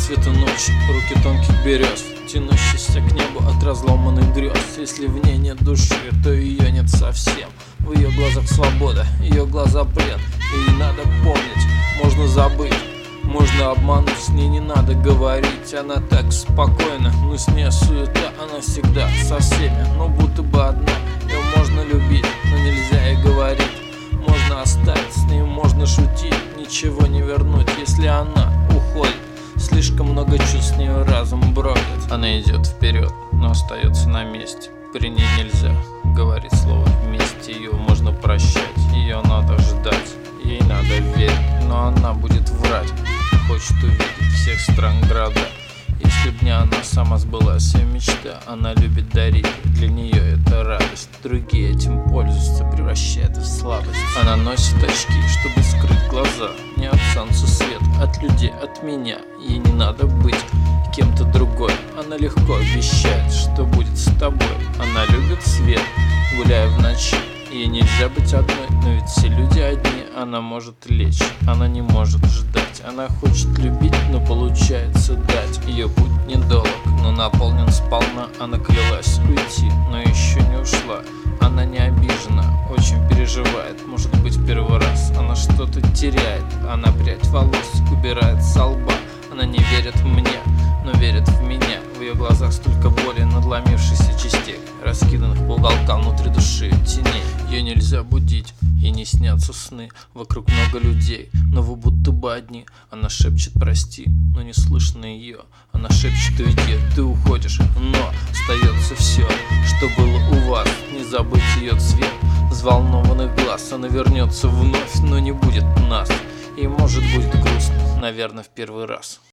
цвета ночи, руки тонких берез, тянущиеся к небу от разломанных грез. Если в ней нет души, то ее нет совсем. В ее глазах свобода, ее глаза плен. И не надо помнить, можно забыть, можно обмануть, с ней не надо говорить. Она так спокойна, но с ней суета. Она всегда со всеми, но будто бы одна. Ее можно любить, но нельзя ей говорить. Можно оставить, с ней можно шутить, ничего не вернуть, если она уходит. Слишком много чувств, с нее разум бродит. Она идет вперед, но остается на месте. При ней нельзя говорить слово вместе. Ее можно прощать, ее надо ждать. Ей надо верить, но она будет врать. Хочет увидеть всех стран города. Если б не она сама сбылась ее мечта. Она любит дарить, для нее это радость. Другие этим пользуются, превращая это в слабость. Она носит очки, чтобы скрыть глаза. Не от солнца свет, от людей, от меня. Ей не надо быть кем-то другой. Она легко обещает, что будет с тобой. Она любит свет, гуляя в ночи. Ей нельзя быть одной, но ведь все люди одни. Она может лечь, она не может ждать. Она хочет любить, но получается дать. Ее путь недолг, но наполнен сполна. Она клялась уйти, но еще не ушла. Она не обижена, очень переживает. Может быть, в первый раз она что-то теряет. Она прядь волос убирает со лба. Она не верит мне, но верит в меня. В ее глазах столько боли, надломившихся частей, раскиданных по уголкам внутри души теней. Ее нельзя будить, ей не снятся сны. Вокруг много людей, но вы будто бы одни. Она шепчет прости, но не слышно ее. Она шепчет уйди, ты уходишь, но остается все, что было у вас. Не забыть ее цвет взволнованных глаз. Она вернется вновь, но не будет нас. И может будет грустно, наверное, в первый раз.